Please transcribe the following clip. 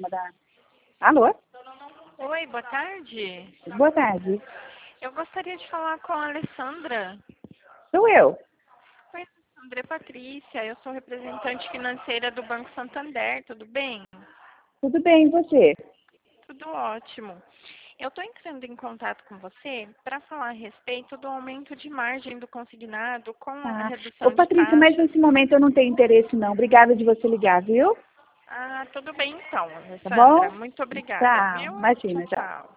cima da... Alô? Oi, boa tarde. Boa tarde. Eu gostaria de falar com a Alessandra. Sou eu. Oi, Alessandra, é Patrícia. Eu sou representante financeira do Banco Santander. Tudo bem? Tudo bem, e você? Tudo ótimo. Eu estou entrando em contato com você para falar a respeito do aumento de margem do consignado com a Ô redução de Patrícia, mas taxas. nesse momento eu não tenho interesse não. Obrigada de você ligar, viu? Ah, tudo bem então, Tá Alessandra. bom? Muito obrigada, Tá, viu? Tchau, imagina, tchau. tchau.